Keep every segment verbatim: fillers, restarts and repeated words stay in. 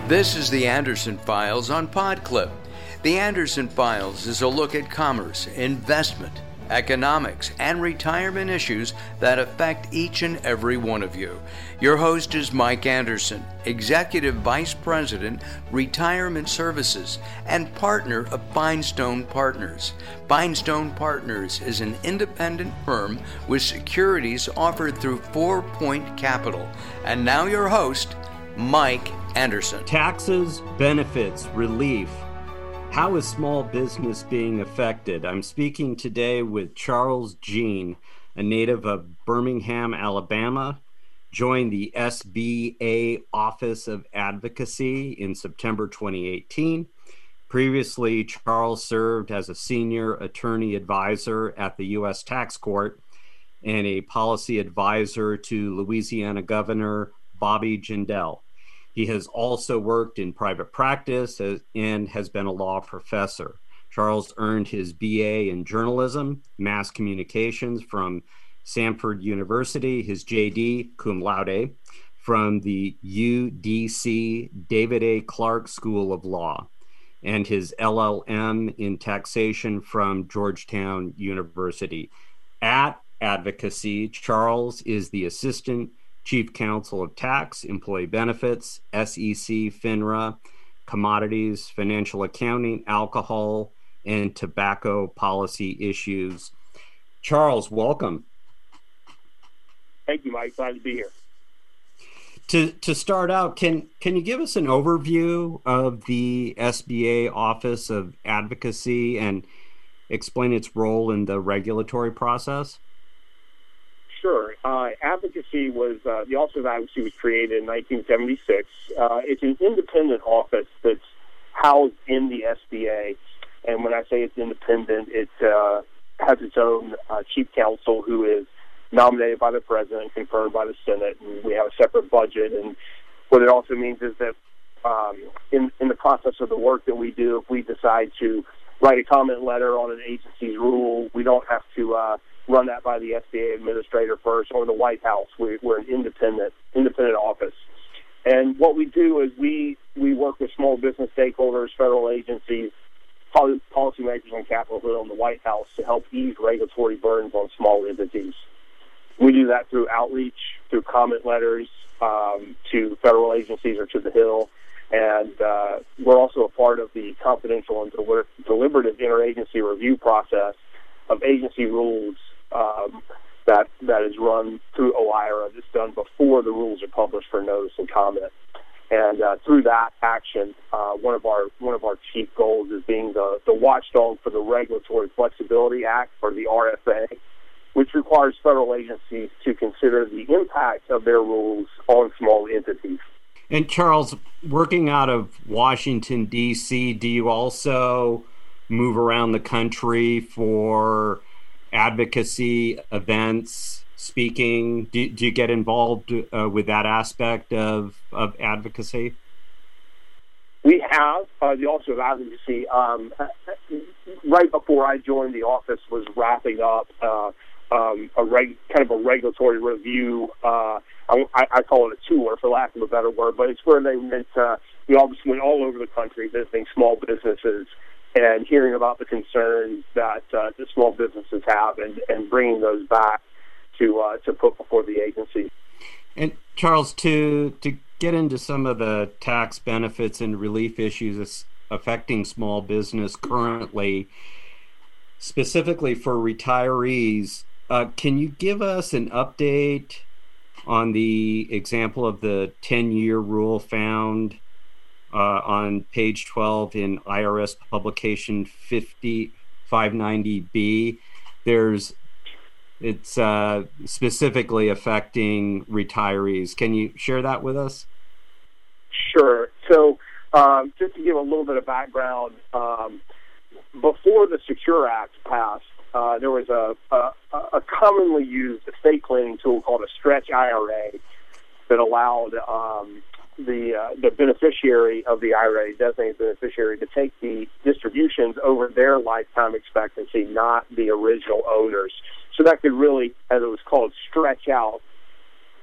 This is the Anderson Files on PodClip. The Anderson Files is a look at commerce, investment, economics, and retirement issues that affect each and every one of you. Your host is Mike Anderson, Executive Vice President, Retirement Services, and partner of Finestone Partners. Finestone Partners is an independent firm with securities offered through Four Point Capital. And now your host, Mike Anderson. Taxes, benefits, relief. How is small business being affected? I'm speaking today with Charles Jean, a native of Birmingham, Alabama, joined the S B A Office of Advocacy in September twenty eighteen. Previously, Charles served as a senior attorney advisor at the U S Tax Court and a policy advisor to Louisiana Governor Bobby Jindal. He has also worked in private practice and has been a law professor. Charles earned his B A in journalism, mass communications from Samford University, his J D, cum laude, from the U D C David A. Clark School of Law, and his L L M in taxation from Georgetown University. At Advocacy, Charles is the assistant Chief Counsel of Tax, Employee Benefits, S E C, FINRA, Commodities, Financial Accounting, Alcohol, and Tobacco Policy Issues. Charles, welcome. Thank you, Mike. Glad to be here. To to start out, can can you give us an overview of the S B A Office of Advocacy and explain its role in the regulatory process? Sure. Uh, advocacy was, uh, the Office of Advocacy was created in nineteen seventy-six. Uh, it's an independent office that's housed in the S B A. And when I say it's independent, it uh, has its own uh, chief counsel who is nominated by the president and confirmed by the Senate. And we have a separate budget. And what it also means is that um, in, in the process of the work that we do, if we decide to write a comment letter on an agency's rule, we don't have to uh, run that by the S B A administrator first or the White House. We, we're an independent independent office. And what we do is we, we work with small business stakeholders, federal agencies, policy, policymakers on Capitol Hill and the White House to help ease regulatory burdens on small entities. We do that through outreach, through comment letters um, to federal agencies or to the Hill. And uh, we're also a part of the confidential and deliber- deliberative interagency review process of agency rules um, that that is run through O I R A. It's done before the rules are published for notice and comment. And uh, through that action, uh, one of our one of our chief goals is being the, the watchdog for the Regulatory Flexibility Act, or the R F A, which requires federal agencies to consider the impact of their rules on small entities. And Charles, working out of Washington, D C, do you also move around the country for advocacy events, speaking? Do, do you get involved uh, with that aspect of, of advocacy? We have. Uh, the Office of Advocacy, um, right before I joined the office, was wrapping up uh, um, a reg- kind of a regulatory review. Uh, I, I call it a tour, for lack of a better word, but it's where they went, uh, the office went all over the country visiting small businesses and hearing about the concerns that uh, the small businesses have, and, and bringing those back to uh, to put before the agency. And Charles, to to get into some of the tax benefits and relief issues affecting small business currently, specifically for retirees, uh, can you give us an update on the example of the ten-year rule found Uh, on page twelve in I R S publication fifty-five ninety B? There's, it's uh, specifically affecting retirees. Can you share that with us? Sure. So um, just to give a little bit of background, um, before the Secure Act passed, uh, there was a, a, a commonly used estate planning tool called a stretch I R A that allowed um, the uh, the beneficiary of the I R A, designated beneficiary, to take the distributions over their lifetime expectancy, not the original owners. So that could really, as it was called, stretch out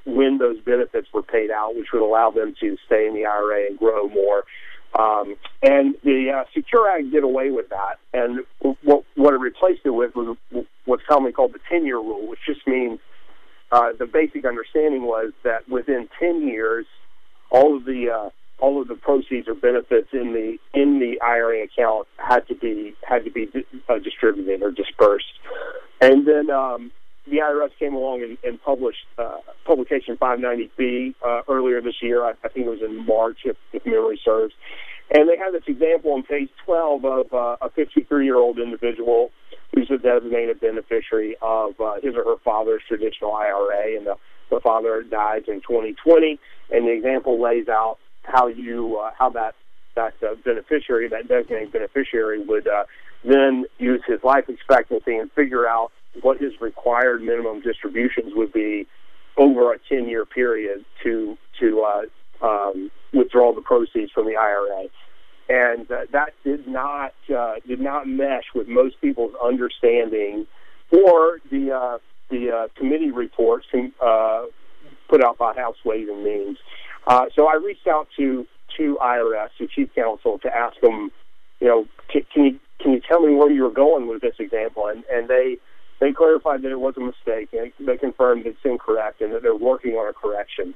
when those benefits were paid out, which would allow them to stay in the I R A and grow more. Um, and the uh, Secure Act did away with that. And what, what it replaced it with was what's commonly called the ten-year rule, which just means uh, the basic understanding was that within ten years, all of the uh, all of the proceeds or benefits in the in the I R A account had to be had to be uh, distributed or dispersed. And then um, the I R S came along and, and published uh, publication five ninety B uh, earlier this year. I, I think it was in March, if, if memory serves. And they have this example on page twelve of uh, a fifty-three-year-old individual who's a designated beneficiary of uh, his or her father's traditional I R A, and the, the father dies in twenty twenty. And the example lays out how you uh, how that that uh, beneficiary, that designated beneficiary, would uh, then use his life expectancy and figure out what his required minimum distributions would be over a ten-year period to to uh, um, withdraw the proceeds from the I R A. And uh, that did not uh, did not mesh with most people's understanding or the uh, the uh, committee reports uh, put out by House Ways and Means. Uh, so I reached out to to I R S, to Chief Counsel, to ask them, you know, can, can you can you tell me where you were going with this example? And and they they clarified that it was a mistake, and they confirmed it's incorrect, and that they're working on a correction.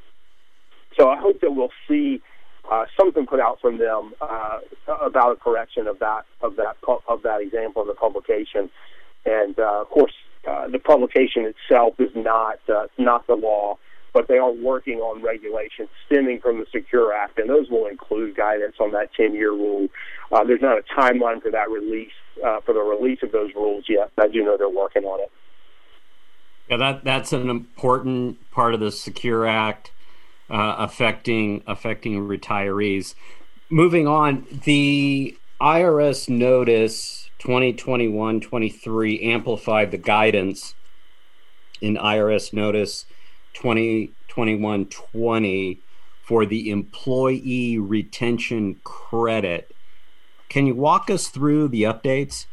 So I hope that we'll see uh, something put out from them uh, about a correction of that of that of that example in the publication. And uh, of course, uh, the publication itself is not uh, not the law, but they are working on regulations stemming from the Secure Act, and those will include guidance on that ten-year rule. Uh, there's not a timeline for that release, uh, for the release of those rules yet, but I do know they're working on it. Yeah, that that's an important part of the Secure Act uh, affecting affecting retirees. Moving on, the I R S notice twenty twenty-one twenty-three amplified the guidance in I R S notice twenty twenty-one twenty for the employee retention credit. Can you walk us through the updates?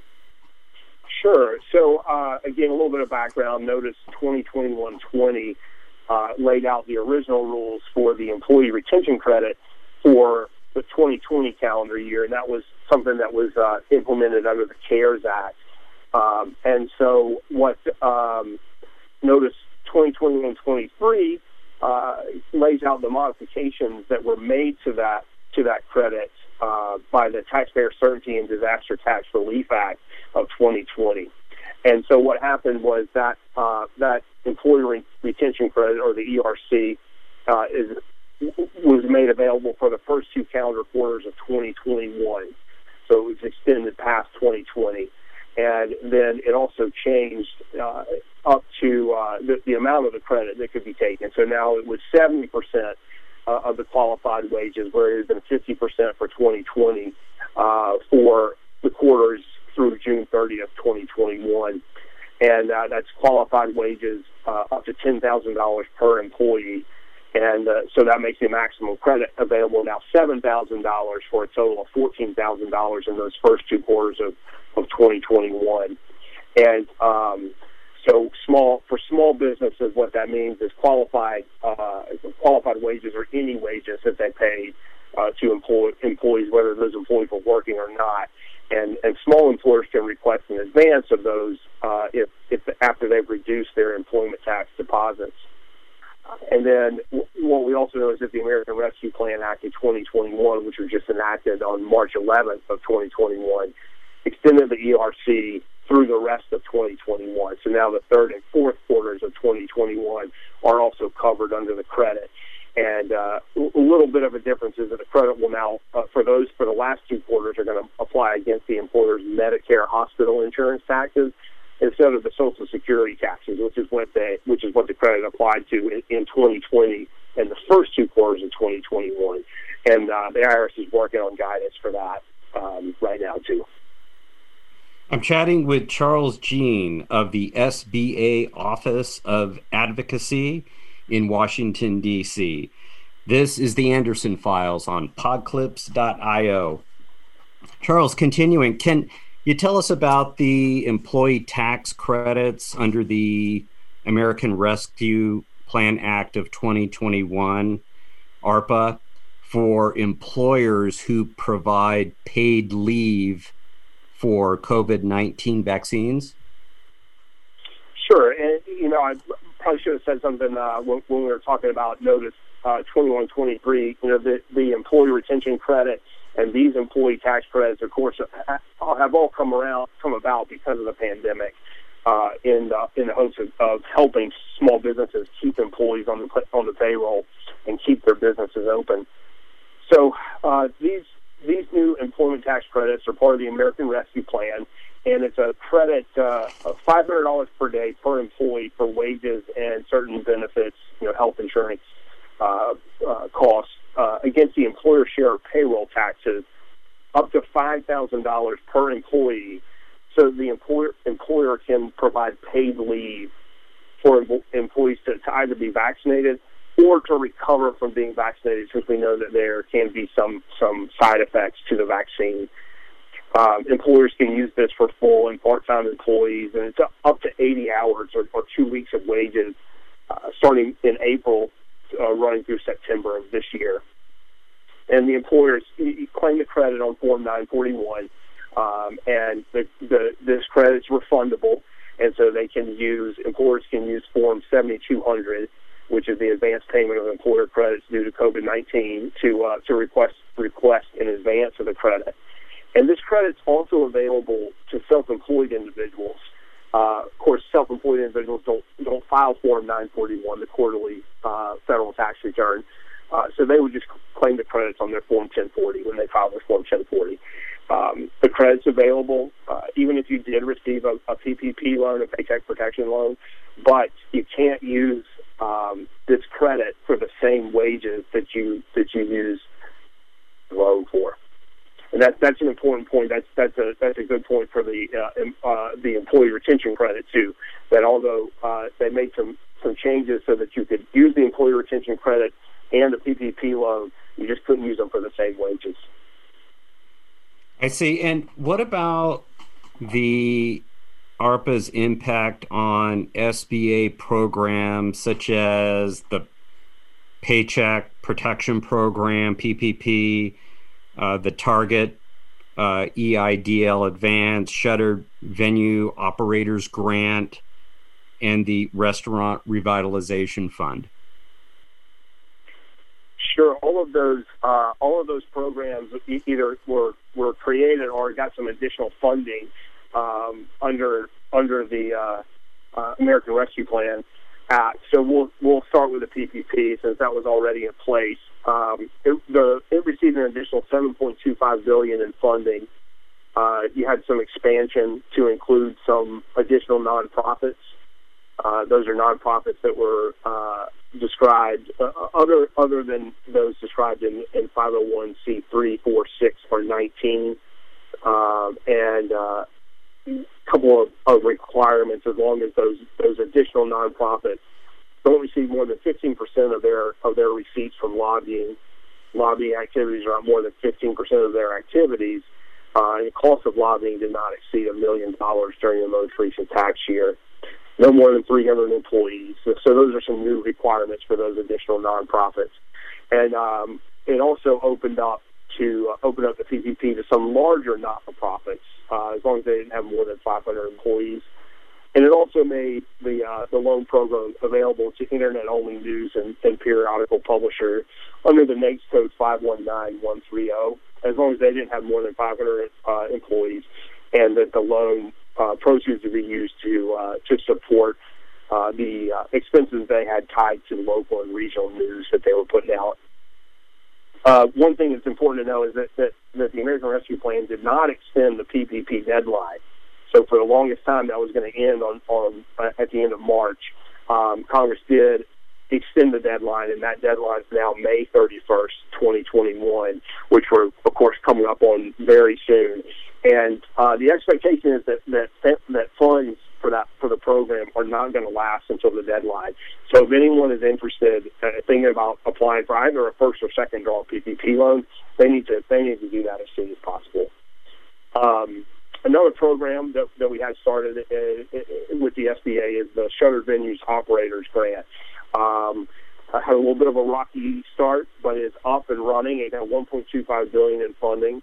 Sure. So, uh, again, a little bit of background. Notice twenty twenty-one twenty uh, laid out the original rules for the employee retention credit for the twenty twenty calendar year, and that was something that was uh, implemented under the CARES Act. Um, and so what um, Notice twenty twenty-one twenty-three uh, lays out the modifications that were made to that to that credit uh, by the Taxpayer Certainty and Disaster Tax Relief Act of twenty twenty. And so what happened was that uh, that employee re- retention credit, or the E R C, uh, is was made available for the first two calendar quarters of twenty twenty-one. So it was extended past twenty twenty. And then it also changed uh, up to uh, the, the amount of the credit that could be taken. So now it was seventy percent uh, of the qualified wages, where it had been fifty percent for twenty twenty uh, for the quarters through June thirtieth, twenty twenty-one. And uh, that's qualified wages uh, up to ten thousand dollars per employee. And uh, so that makes the maximum credit available now seven thousand dollars for a total of fourteen thousand dollars in those first two quarters of, of twenty twenty-one. And um, so small for small businesses, what that means is qualified uh, qualified wages, or any wages that they pay uh, to employ, employees, whether those employees were working or not. And, and small employers can request in advance of those uh, if, if after they've reduced their employment tax deposits. And then what we also know is that the American Rescue Plan Act of twenty twenty-one, which was just enacted on March eleventh of twenty twenty-one, extended the E R C through the rest of twenty twenty-one. So now the third and fourth quarters of twenty twenty-one are also covered under the credit. And uh, a little bit of a difference is that the credit will now, uh, for those for the last two quarters, are going to apply against the employer's Medicare hospital insurance taxes instead of the Social Security taxes, which is what they, which is what the credit applied to in, in twenty twenty and the first two quarters of twenty twenty-one. And uh, the I R S is working on guidance for that um, right now too. I'm chatting with Charles Jean of the S B A Office of Advocacy in Washington, D C. This is the Anderson Files on podclips dot io. Charles, continuing, can you tell us about the employee tax credits under the American Rescue Plan Act of twenty twenty-one, ARPA, for employers who provide paid leave for COVID nineteen vaccines? Sure. And, you know, I probably should have said something uh, when, when we were talking about Notice uh, twenty-one twenty-three, you know, the, the employee retention credit and these employee tax credits, of course, have all come around, come about because of the pandemic uh, in, the, in the hopes of, of helping small businesses keep employees on the, on the payroll and keep their businesses open. So uh, these these new employment tax credits are part of the American Rescue Plan, and it's a credit uh, of five hundred dollars per day per employee for wages and certain benefits, you know, health insurance uh, uh, costs uh, against the employer share of payroll taxes, up to five thousand dollars per employee, so the employer employer can provide paid leave for employees to, to either be vaccinated or to recover from being vaccinated, since we know that there can be some, some side effects to the vaccine. Um, employers can use this for full and part-time employees, and it's up to eighty hours or, or two weeks of wages uh, starting in April, uh, running through September of this year. And the employers you claim the credit on Form nine forty-one, um, and the, the, this credit's refundable, and so they can use, employers can use Form seventy-two hundred, which is the advance payment of employer credits due to COVID nineteen, to uh, to request request in advance of the credit. And this credit's also available to self-employed individuals. Uh, of course, self-employed individuals don't don't file Form nine forty-one, the quarterly uh, federal tax return, uh, so they would just claim the credits on their Form ten forty when they file their Form ten forty. Um, the credit's available uh, even if you did receive a, a P P P loan, a Paycheck Protection Loan, but you can't use um, this credit for the same wages that you that you use the loan for. And that, that's an important point. That's that's a that's a good point for the uh, uh, the employee retention credit too. That although uh, they made some, some changes so that you could use the employee retention credit and the P P P loan, you just couldn't use them for the same wages. I see. And what about the ARPA's impact on S B A programs such as the Paycheck Protection Program, P P P, uh, the Target uh, E I D L Advance, Shuttered Venue Operators Grant, and the Restaurant Revitalization Fund? Sure, all of those, uh, all of those programs either were were created or got some additional funding um, under under the uh, uh, American Rescue Plan Act. So we'll we'll start with the P P P since that was already in place. Um, it, the, it received an additional seven point two five billion dollars in funding. Uh, you had some expansion to include some additional nonprofits. Uh, those are nonprofits that were uh, described uh, other other than those described in, in five oh one c three, four, six, or nineteen, um, and uh, a couple of, of requirements as long as those those additional nonprofits don't receive more than fifteen percent of their of their receipts from lobbying. Lobbying activities are more than fifteen percent of their activities. Uh, and the cost of lobbying did not exceed a million dollars during the most recent tax year. No more than three hundred employees. So, so those are some new requirements for those additional nonprofits. And um, it also opened up to uh, open up the P P P to some larger not-for-profits, uh, as long as they didn't have more than five hundred employees. And it also made the uh, the loan program available to internet-only news and, and periodical publishers under the NAICS code five one nine one three zero, as long as they didn't have more than five hundred uh, employees, and that the loan uh, proceeds would be used to uh, to support uh, the uh, expenses they had tied to local and regional news that they were putting out. Uh, one thing that's important to know is that, that, that the American Rescue Plan did not extend the P P P deadline. So for the longest time, that was going to end on, on uh, at the end of March. Um, Congress did extend the deadline, and that deadline is now May thirty-first, twenty twenty-one, which we're, of course, coming up on very soon. And uh, the expectation is that, that that funds for that for the program are not going to last until the deadline. So if anyone is interested, uh, thinking about applying for either a first or second draw P P P loan, they need to they need to do that as soon as possible. Um, Another program that, that we have started uh, with the S B A is the Shuttered Venues Operators Grant. Uh, Um, had a little bit of a rocky start, but it's up and running. It got one point two five billion dollars in funding,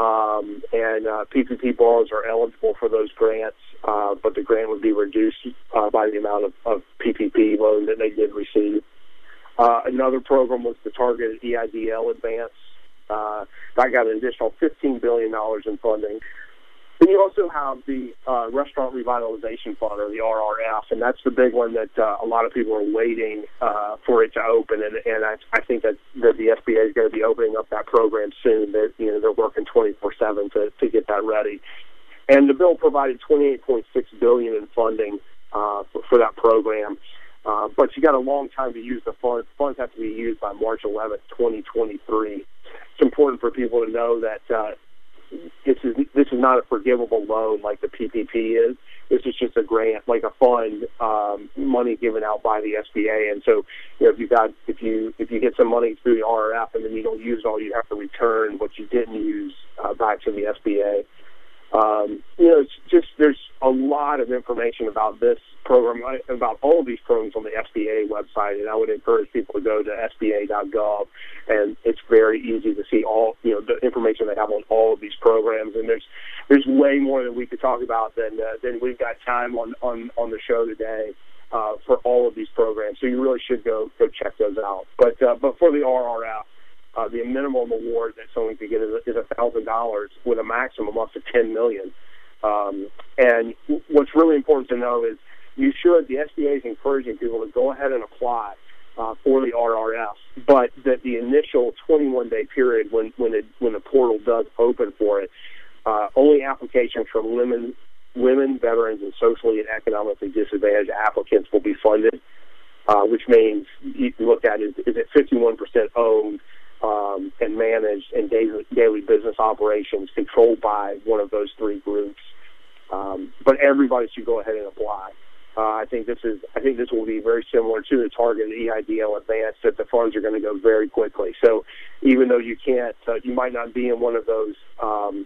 um, and uh, P P P borrowers are eligible for those grants, uh, but the grant would be reduced uh, by the amount of, of P P P loan that they did receive. Uh, another program was the targeted E I D L advance. Uh, that got an additional fifteen billion dollars in funding. Then you also have the uh, Restaurant Revitalization Fund, or the R R F, and that's the big one that uh, a lot of people are waiting uh, for it to open. And, and I, I think that, that the S B A is going to be opening up that program soon. They're, you know, they're working twenty-four seven to, to get that ready. And the bill provided twenty-eight point six billion dollars in funding uh, for, for that program. Uh, but you got a long time to use the funds. Funds have to be used by March eleventh, twenty twenty-three. It's important for people to know that uh, this is this is not a forgivable loan like the P P P is. This is just a grant, like a fund, um, money given out by the S B A. And so, you know, if you got if you if you get some money through the R R F and then you don't use it all, you have to return what you didn't use uh, back to the S B A. Um, you know, it's just there's a lot of information about this program, about all of these programs on the S B A website, and I would encourage people to go to S B A dot gov, and it's very easy to see all you know the information they have on all of these programs. And there's there's way more that we could talk about than uh, than we've got time on on, on the show today uh, for all of these programs. So you really should go go check those out. But uh, but for the R R F. Uh, the minimum award that someone could get is a thousand dollars with a maximum up to ten million. Um, and what's really important to know is you should. The S B A is encouraging people to go ahead and apply uh, for the R R F, but that the initial twenty-one day period when when it, when the portal does open for it, uh, only applications from women, women, veterans, and socially and economically disadvantaged applicants will be funded. Uh, which means you can look at is, is it fifty-one percent owned. Um, and managed and daily, daily business operations controlled by one of those three groups. Um, but everybody should go ahead and apply. Uh, I think this is. I think this will be very similar to the targeted E I D L advance. That the funds are going to go very quickly. So even though you can't, uh, you might not be in one of those. Um,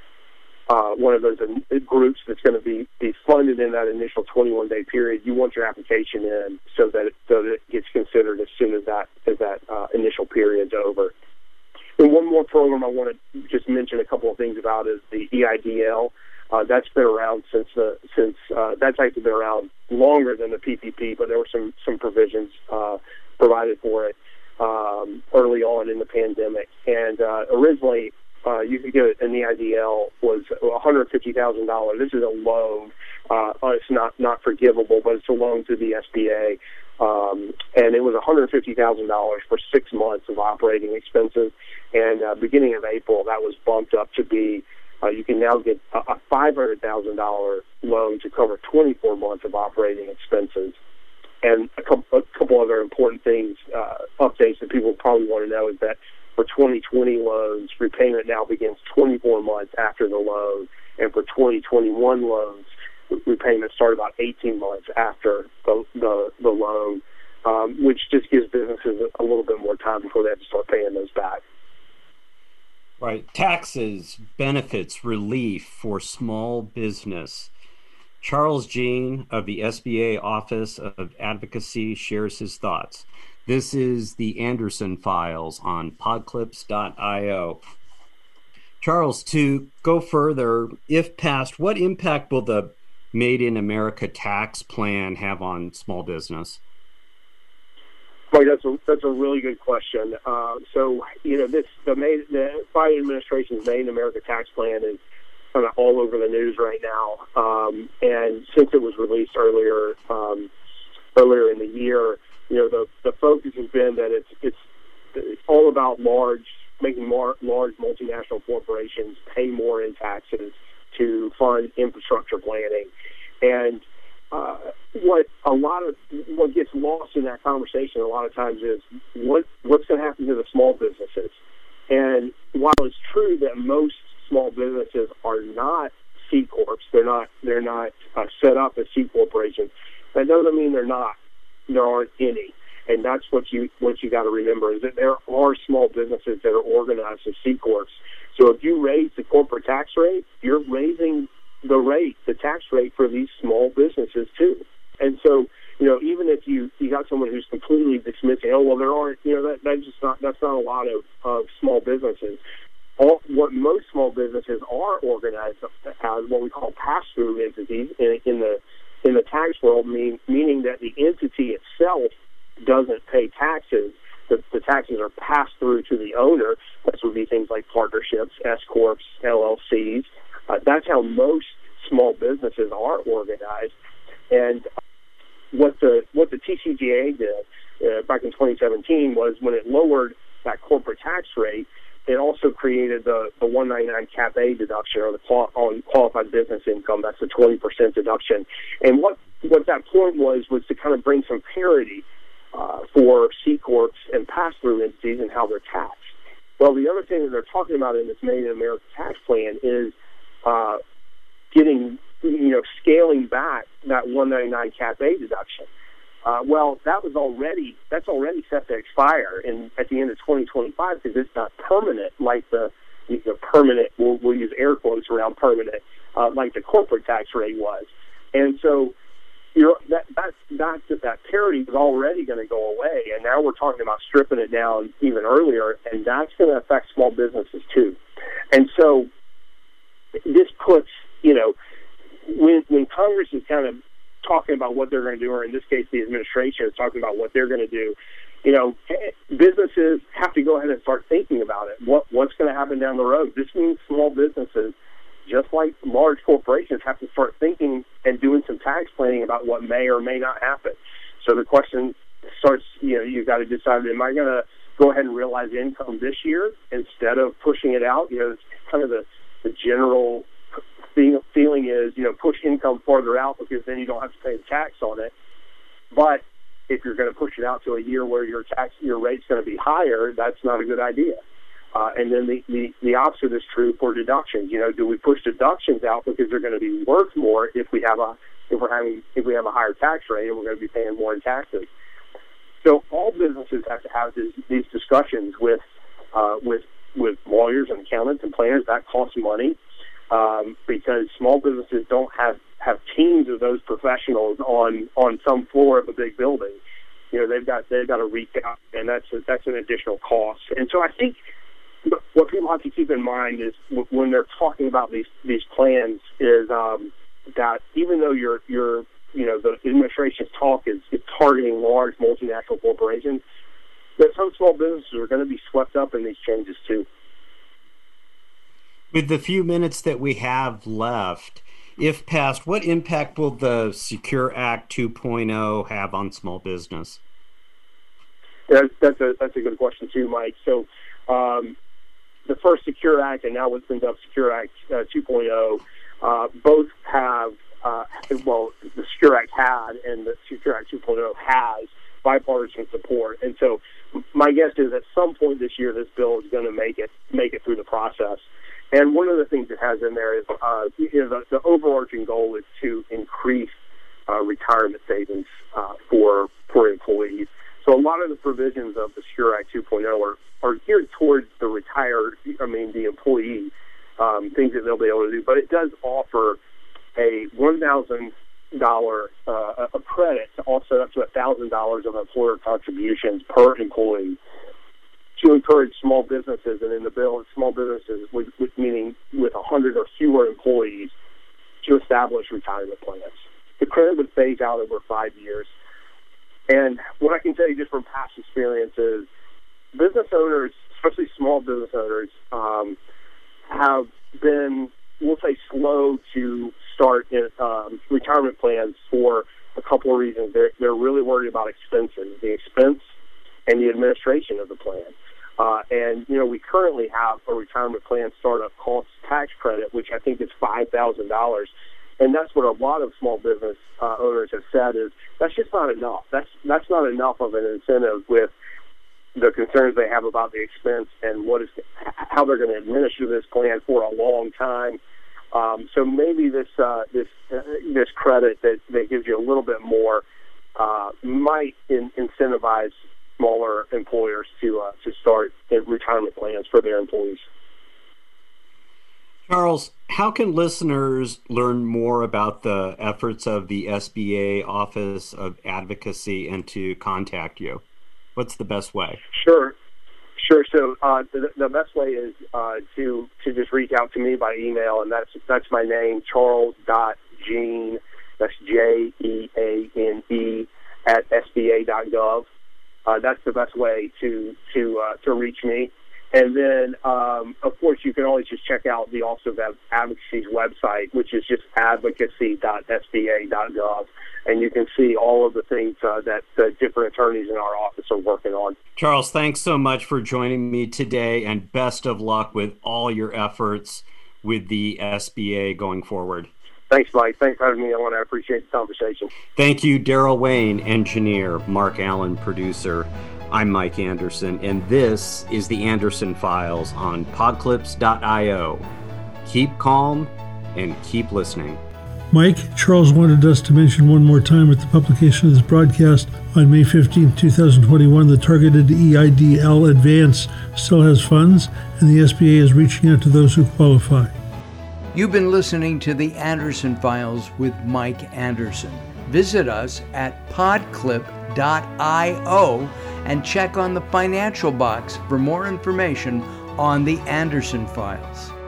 Uh, one of those groups that's going to be, be funded in that initial twenty-one day period. You want your application in so that it, so that it gets considered as soon as that as that uh, initial period's over. And one more program I want to just mention a couple of things about is the E I D L. Uh, that's been around since the since uh, that's actually been around longer than the P P P, but there were some some provisions uh, provided for it um, early on in the pandemic. And uh, originally. Uh, you could get an E I D L was one hundred fifty thousand dollars. This is a loan. Uh, it's not, not forgivable, but it's a loan to the S B A. Um, and it was one hundred fifty thousand dollars for six months of operating expenses. And uh, beginning of April, that was bumped up to be, uh, you can now get a, a five hundred thousand dollars loan to cover twenty-four months of operating expenses. And a couple, a couple other important things, uh, updates that people probably want to know is that for twenty twenty loans, repayment now begins twenty-four months after the loan, and for twenty twenty-one loans, repayment start about eighteen months after the the, the loan, um, which just gives businesses a little bit more time before they have to start paying those back. Right. Taxes, benefits, relief for small business. Charles Jean of the S B A Office of Advocacy shares his thoughts. This is the Anderson Files on podclips dot io. Charles, to go further, if passed, what impact will the Made in America tax plan have on small business? Well, that's a that's a really good question. Uh, so, you know, this the, Made, the Biden administration's Made in America tax plan is kind of all over the news right now. Um, and since it was released earlier um, earlier in the year, you know, the, the focus has been that it's it's it's all about large making more large multinational corporations pay more in taxes to fund infrastructure planning. And uh, what a lot of what gets lost in that conversation a lot of times is what what's going to happen to the small businesses. And while it's true that most small businesses are not C corps, they're not they're not uh, set up as C corporations. That doesn't mean they're not. There aren't any, and that's what you what you got to remember is that there are small businesses that are organized as C corps. So if you raise the corporate tax rate, you're raising the rate, the tax rate for these small businesses too. And so, you know, even if you, you got someone who's completely dismissing, oh, well, there aren't, you know, that, that's just not, that's not a lot of, of small businesses. All, what most small businesses are organized as what we call pass-through entities in, in the in the tax world, mean, meaning that the entity itself doesn't pay taxes. The, the taxes are passed through to the owner. That would be things like partnerships, S-corps, L L Cs. Uh, that's how most small businesses are organized. And what the what the T C G A did uh, back in twenty seventeen was when it lowered that corporate tax rate, it also created the, the one ninety-nine Cap A deduction, or the qual- on qualified business income. That's a twenty percent deduction. And what, what that point was was to kind of bring some parity uh, for C corps and pass-through entities and how they're taxed. Well, the other thing that they're talking about in this Made in America tax plan is uh, getting, you know, scaling back that one ninety-nine Cap A deduction. Uh, well, that was already that's already set to expire in at the end of twenty twenty-five because it's not permanent like the, the permanent. We'll, we'll use air quotes around permanent, uh, like the corporate tax rate was, and so you're, that that that that parity is already going to go away, and now we're talking about stripping it down even earlier, and that's going to affect small businesses too, and so this puts you know when when Congress is kind of talking about what they're going to do, or in this case, the administration is talking about what they're going to do. You know, businesses have to go ahead and start thinking about it. What what's going to happen down the road? This means small businesses, just like large corporations, have to start thinking and doing some tax planning about what may or may not happen. So the question starts, you know, you've got to decide, am I going to go ahead and realize income this year instead of pushing it out? You know, it's kind of the, the general feeling is, you know, push income farther out because then you don't have to pay the tax on it. But if you're going to push it out to a year where your tax, your rate's going to be higher, that's not a good idea. Uh, and then the, the, the opposite is true for deductions. You know, do we push deductions out because they're going to be worth more if we have a if we're having if we have a higher tax rate and we're going to be paying more in taxes? So all businesses have to have this, these discussions with uh, with with lawyers and accountants and planners. That costs money. Um, because small businesses don't have, have teams of those professionals on, on some floor of a big building. You know, they've got they've got to reach out, and that's a, that's an additional cost. And so I think what people have to keep in mind is w- when they're talking about these these plans is um, that even though you're you're you know the administration's talk is, is targeting large multinational corporations, that some small businesses are going to be swept up in these changes too. With the few minutes that we have left, if passed, what impact will the Secure Act two point oh have on small business? Yeah, that's a that's a good question too, Mike. So, um, the first Secure Act and now what's been dubbed Secure Act uh, two point oh, uh, both have uh, well, the Secure Act had and the Secure Act two point oh has bipartisan support, and so my guess is at some point this year this bill is going to make it make it through the process. And one of the things it has in there is, uh, you know, the, the overarching goal is to increase uh, retirement savings uh, for for employees. So a lot of the provisions of the Secure Act two point oh are, are geared towards the retired, I mean, the employee, um, things that they'll be able to do. But it does offer a one thousand dollars uh, a credit to offset up to one thousand dollars of employer contributions per employee, to encourage small businesses, and in the bill, small businesses, with, with meaning with one hundred or fewer employees, to establish retirement plans. The credit would phase out over five years. And what I can tell you just from past experiences, business owners, especially small business owners, um, have been, we'll say, slow to start um, retirement plans for a couple of reasons. They're, they're really worried about expenses, the expense and the administration of the plan. Uh, and, you know, we currently have a retirement plan startup cost tax credit, which I think is five thousand dollars. And that's what a lot of small business uh, owners have said is that's just not enough. That's that's not enough of an incentive with the concerns they have about the expense and what is how they're going to administer this plan for a long time. Um, so maybe this uh, this uh, this credit that, that gives you a little bit more uh, might in, incentivize smaller employers to uh, to start retirement plans for their employees. Charles, how can listeners learn more about the efforts of the S B A Office of Advocacy and to contact you? What's the best way? Sure. Sure. So uh, the, the best way is uh, to to just reach out to me by email, and that's that's my name, Charles dot Jeane. That's J E A N E at S B A dot gov. Uh, that's the best way to to uh, to reach me. And then, um, of course, you can always just check out the Office of Advocacy's website, which is just advocacy dot S B A dot gov, and you can see all of the things uh, that the different attorneys in our office are working on. Charles, thanks so much for joining me today, and best of luck with all your efforts with the S B A going forward. Thanks, Mike. Thanks for having me on. I appreciate the conversation. Thank you, Daryl Wayne, engineer, Mark Allen, producer. I'm Mike Anderson, and this is the Anderson Files on Podclips dot io. Keep calm and keep listening. Mike, Charles wanted us to mention one more time at the publication of this broadcast on May fifteenth, twenty twenty-one, the targeted E I D L advance still has funds, and the S B A is reaching out to those who qualify. You've been listening to the Anderson Files with Mike Anderson. Visit us at podclip dot io and check on the financial box for more information on the Anderson Files.